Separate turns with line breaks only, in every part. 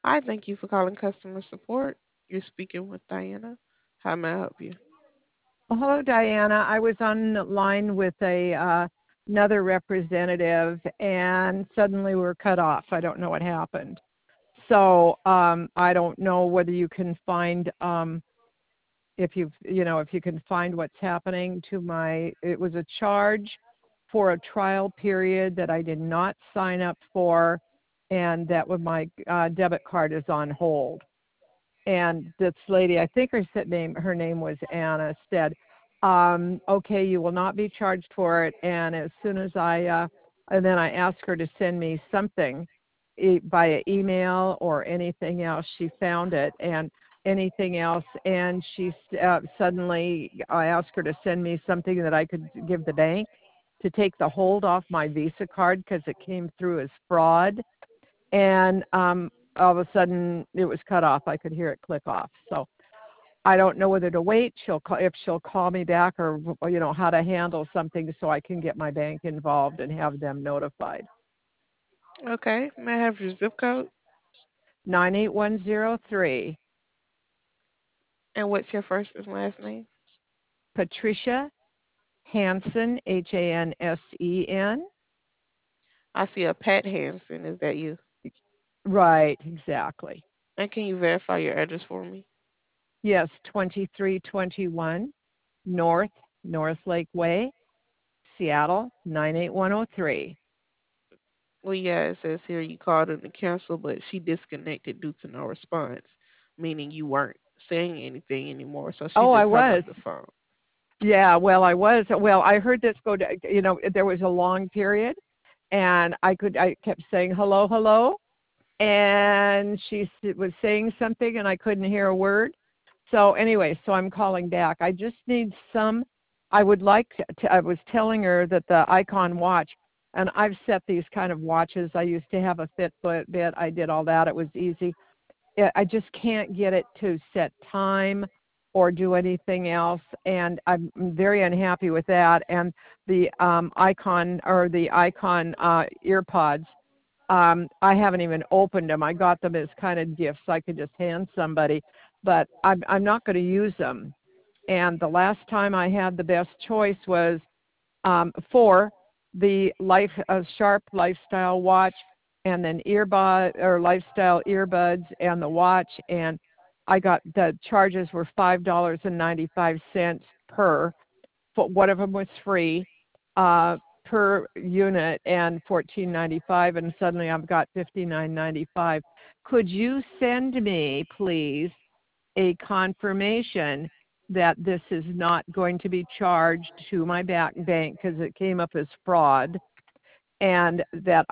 Hi, thank you for calling customer support. You're speaking with Diana. How may I help you?
Well, hello, Diana. I was on the line with another representative, and suddenly we're cut off. I don't know what happened. So I don't know whether you can find if you can find what's happening to my. It was a charge for a trial period that I did not sign up for, and that when my debit card is on hold. And this lady, I think her name was Anna, said, okay, you will not be charged for it. And as soon as and then I asked her to send me something via email or anything else. She found it and anything else. And suddenly, I asked her to send me something that I could give the bank to take the hold off my Visa card because it came through as fraud. And all of a sudden it was cut off. I could hear it click off. So I don't know whether to wait. If she'll call me back, or how to handle something so I can get my bank involved and have them notified.
Okay, may I have your zip code?
98103.
And what's your first and last name?
Patricia Hansen, Hansen.
I see a Pat Hansen. Is that you?
Right, exactly.
And can you verify your address for me?
Yes, 2321 North Lake Way, Seattle 98103.
Well, yeah, it says here you called in to cancel, but she disconnected due to no response, meaning you weren't saying anything anymore, so she
Oh, I
just hung up
was.
the phone.
Yeah, well, I was. Well, I heard this go to, there was a long period, and I kept saying hello, hello, and was saying something, and I couldn't hear a word. So anyway, so I'm calling back. I just need I would like I was telling her that the Icon watch, and I've set these kind of watches. I used to have a Fitbit. I did all that. It was easy. I just can't get it to set time or do anything else, and I'm very unhappy with that. And the Icon earpods, I haven't even opened them. I got them as kind of gifts I could just hand somebody, but I'm not going to use them. And the last time I had the best choice was for the Sharp Lifestyle watch, and then earbud or lifestyle earbuds and the watch. And I got the charges were $5.95 per. One of them was free uh, per unit and $14.95, and suddenly I've got $59.95. Could you send me, please, a confirmation that this is not going to be charged to my bank because it came up as fraud, and that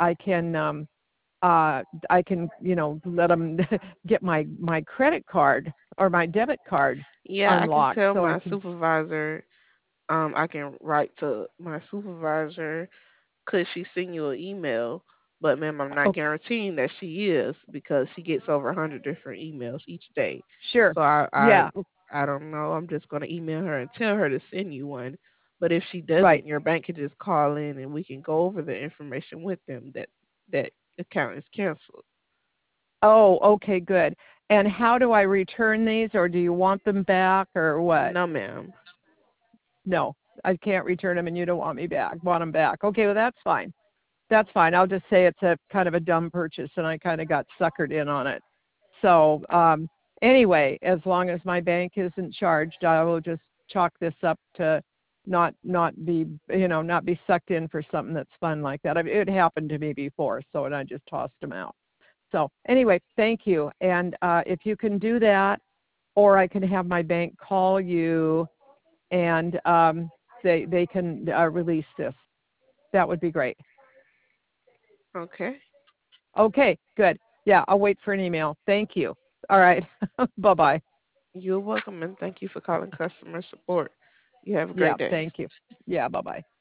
I can let them get my credit card or my debit card
Yeah, I can
unlocked
tell
so I
my
can.
supervisor. I can write to my supervisor. Could she send you an email? But ma'am, I'm not
Oh,
guaranteeing that she is because she gets over 100 different emails each day.
sure.
So
Yeah,
I don't know. I'm just gonna email her and tell her to send you one. But if she
right.
doesn't, your bank can just call in and we can go over the information with them that account is canceled.
Oh, okay, good. And how do I return these, or do you want them back, or what?
No, ma'am.
No, I can't return them, and you don't want them back. Okay, well, that's fine. That's fine. I'll just say it's a kind of a dumb purchase, and I kind of got suckered in on it. So anyway, as long as my bank isn't charged, I will just chalk this up to not be not be sucked in for something that's fun like that. I mean, it happened to me before, so and I just tossed them out. So anyway, thank you. And if you can do that, or I can have my bank call you, and they can release this. That would be great.
Okay.
Okay, good. Yeah, I'll wait for an email. Thank you. All right. Bye bye.
You're welcome and thank you for calling customer support. You have a
Yeah,
great day.
thank you. Yeah, bye bye.